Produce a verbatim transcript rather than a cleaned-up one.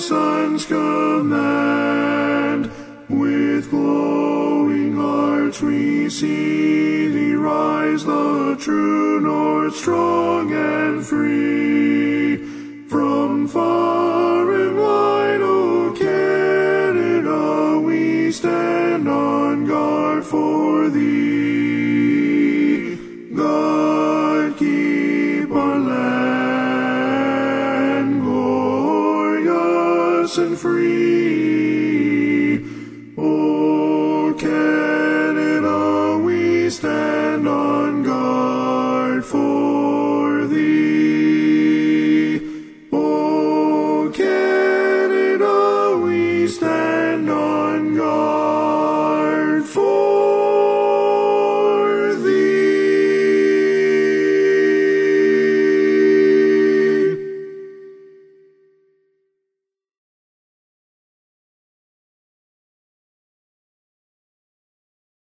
Son's command. With glowing hearts we see thee rise, the true north, strong and free. From far and wide, O Canada, we stand on guard for thee. God keep our land glorious and free.